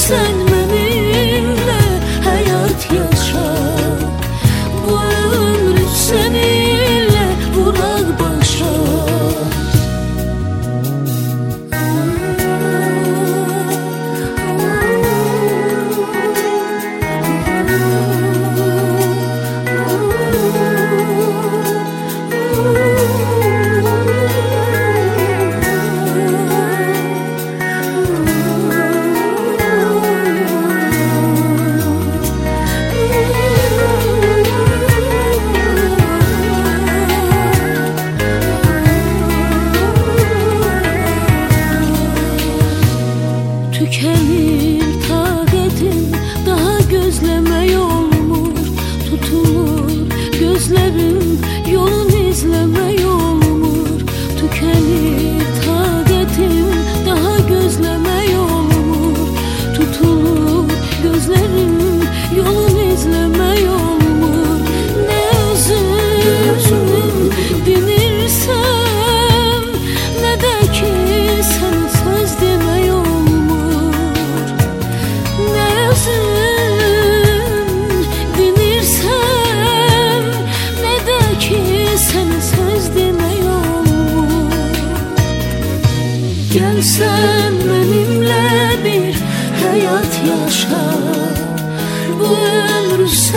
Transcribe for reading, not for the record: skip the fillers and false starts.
sen benimle hayat yaşa. Bu ömrü seninle vurak başa. Tükenir taqetim, daha gözleme olmur. Tutulur gözlerim, yolun izleme olmur. Tükenir taqetim, daha gözleme olmur. Tutulur gözlerim, yolun izleme olmur. Ne özüm dinirsem, ne de ki sana söz deme olmur. Dinirsem, ne de ki sana söz demiyorum. Gel sen benimle bir hayat yaşa. Bu ömrü